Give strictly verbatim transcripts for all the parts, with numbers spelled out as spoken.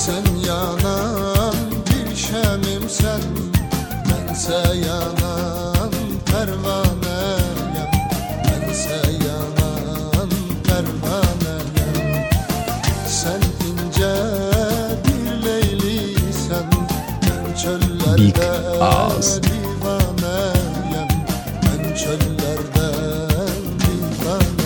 Sen yanan bir şemimsen, bense yanan pervaneyim. Bense yanan pervaneyim. Sen ince bir leyliysen, ben çöllerde divaneyim. Ben çöllerde divaneyim.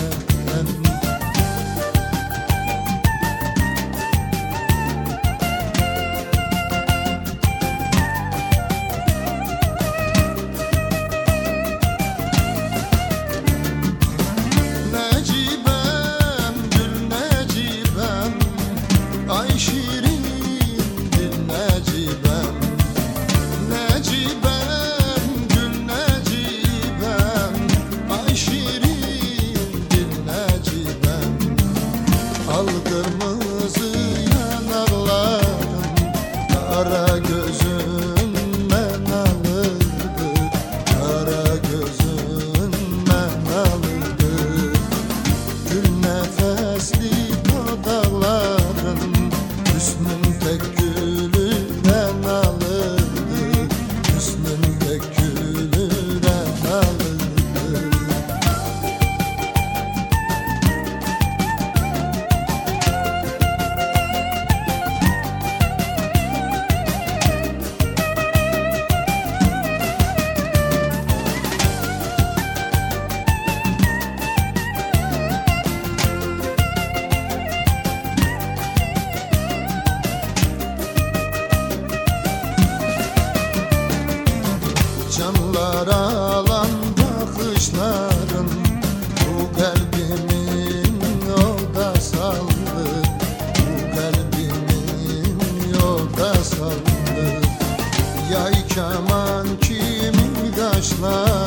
Necibem, gül necibem, ay şirin dil necibem. Necibem, gül necibem, ay şirin dil necibem. Al kırmızı yanaklarım, kara gözünden alırdı. Kara gözünden alırdı. Gül nefesli dudakların, hüsnün tek gülünden alırdı. Hüsnün tek gülünden alırdı. Canlar alan bakışların, bu kalbimin yolda saldı. Bu kalbimin yolda saldı. Yay kaman kimi kaşlar,